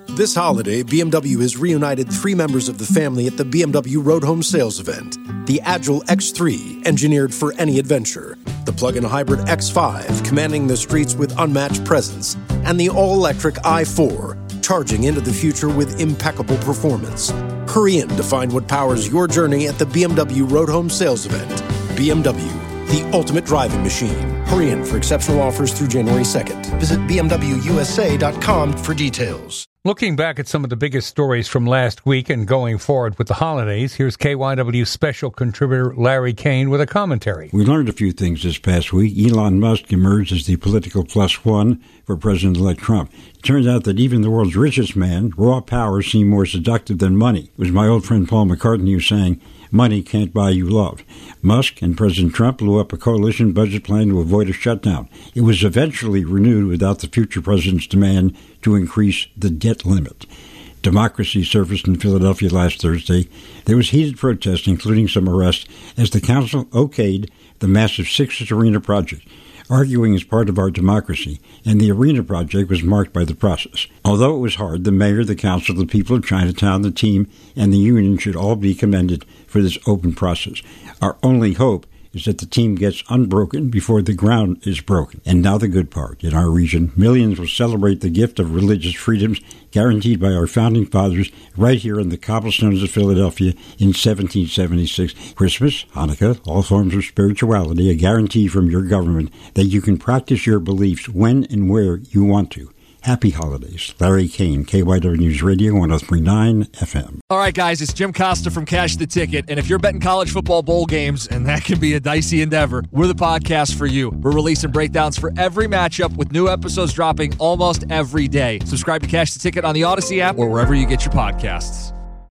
This holiday, BMW has reunited 3 members of the family at the BMW Road Home Sales event. The Agile X3, engineered for any adventure. The plug-in hybrid X5, commanding the streets with unmatched presence. And the all-electric i4, charging into the future with impeccable performance. Hurry in to find what powers your journey at the BMW Road Home Sales event. BMW, the ultimate driving machine. Hurry in for exceptional offers through January 2nd. Visit BMWUSA.com for details. Looking back at some of the biggest stories from last week and going forward with the holidays, here's KYW special contributor Larry Kane with a commentary. We learned a few things this past week. Elon Musk emerged as the political +1 for President-elect Trump. It turns out that even the world's richest man, raw power, seemed more seductive than money. It was my old friend Paul McCartney who sang, "Money can't buy you love." Musk and President Trump blew up a coalition budget plan to avoid a shutdown. It was eventually renewed without the future president's demand to increase the debt limit. Democracy surfaced in Philadelphia last Thursday. There was heated protest, including some arrests, as the council okayed the massive Sixers Arena project, arguing as part of our democracy, and the Arena project was marked by the process. Although it was hard, the mayor, the council, the people of Chinatown, the team, and the union should all be commended for this open process. Our only hope is that the team gets unbroken before the ground is broken. And now the good part. In our region, millions will celebrate the gift of religious freedoms guaranteed by our founding fathers right here in the cobblestones of Philadelphia in 1776. Christmas, Hanukkah, all forms of spirituality, a guarantee from your government that you can practice your beliefs when and where you want to. Happy holidays. Larry Kane, KYW News Radio, 103.9 FM. All right, guys, it's Jim Costa from Cash the Ticket. And if you're betting college football bowl games, and that can be a dicey endeavor, we're the podcast for you. We're releasing breakdowns for every matchup with new episodes dropping almost every day. Subscribe to Cash the Ticket on the Odyssey app or wherever you get your podcasts.